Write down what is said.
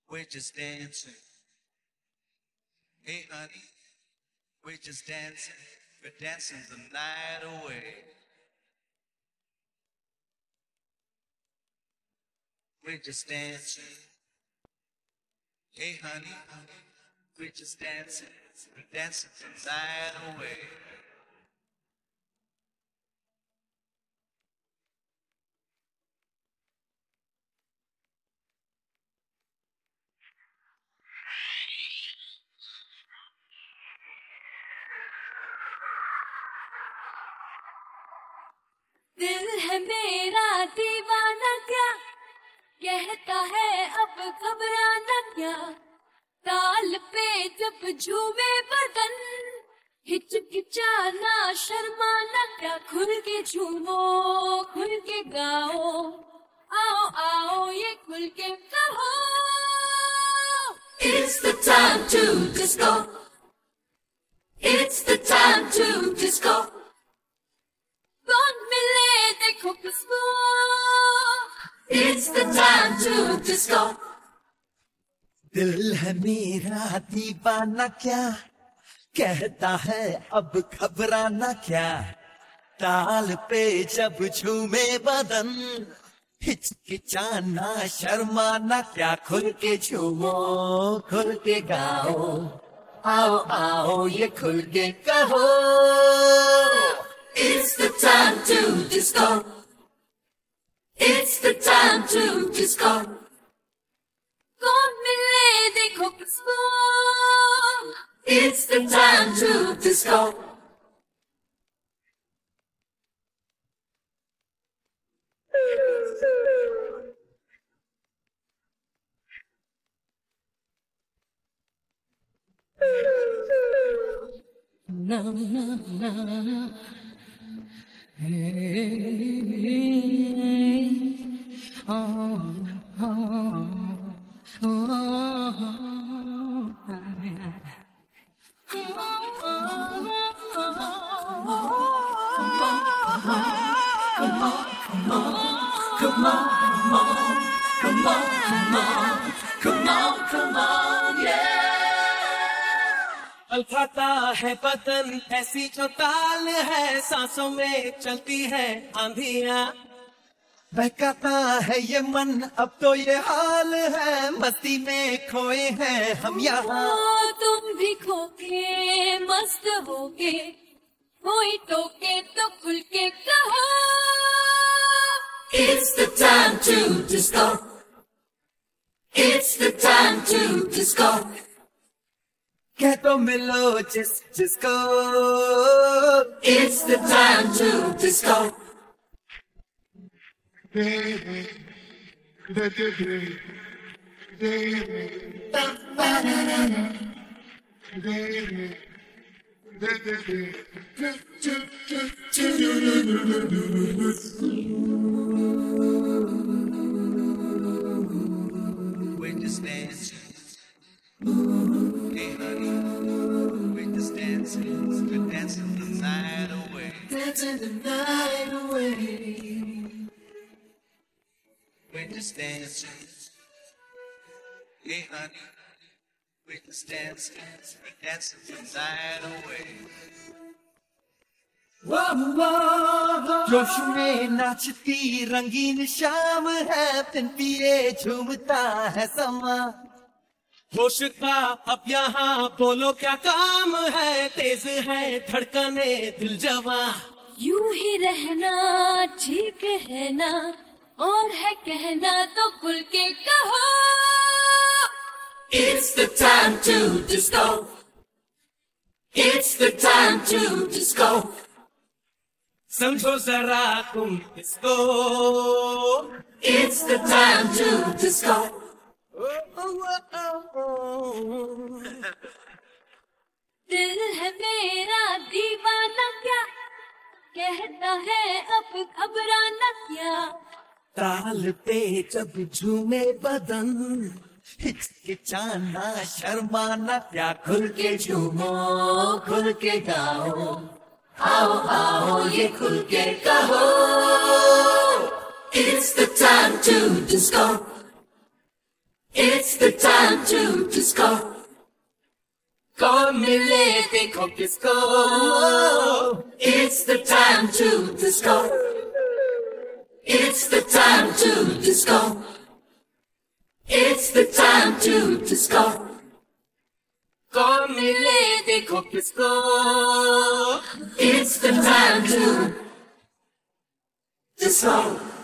We're just dancing. Hey, honey, we're just dancing. We're dancing the night away. We're just dancing. Hey, honey, we're just dancing. We're dancing the night away. दिल है मेरा दीवाना क्या कहता है अब घबराना क्या ताल पे जब झूमे बदन हिचकिचाना शर्माना क्या खुल के झूमो खुल के गाओ आओ आओ ये खुल के कहो It's the time to disco It's the time to disco कौन मिले देखो किसको It's the time to disco दिल है मेरा दीवाना क्या कहता है अब घबराना क्या ताल पे जब झूमे बदन हिचकिचाना शर्माना क्या खुल के झूमो खुल के गाओ आओ आओ ये खुल के कहो It's the time to disco. It's the time to disco. कौन मिले देखो किसको It's the time to disco. No, no, no, no. उठाता है बदन ऐसी जो ताल है सांसों में चलती है आंधियां बहकाता है ये मन अब तो ये हाल है मस्ती में खोए हैं हम यहाँ तुम भी खो के मस्त होके कोई टोके तो खुल के कहो It's the time to disco It's the time to disco कह तो मिलो जिसको It's the time to disco We're just dancing. Hey, honey, we're just dancing. We're dancing the night away. Dancing the night away We're just dancing. Hey, honey, we're just dancing. We're dancing the night away. जोश में नाचती रंगीन शाम है दिन पिए झूमता है समा होश का अब यहाँ बोलो क्या काम है तेज है धड़कने दिल जवा यूं ही रहना ठीक है ना और है कहना तो खुल के कहो It's the time to disco It's the time to disco समझो जरा तुम इसको It's the time to disco दिल है मेरा दीवाना क्या कहता है अब घबराना क्या ताल पे जब झूमे बदन हिचकिचाना शर्माना क्या खुल के झूमो खुल के गाओ आओ आओ ये खुल के कहो It's the time to disco It's the time to disco. कौन मिले देखो किसको. It's the time to disco. It's the time to disco. It's the time to disco. कौन मिले देखो किसको. It's the time to disco.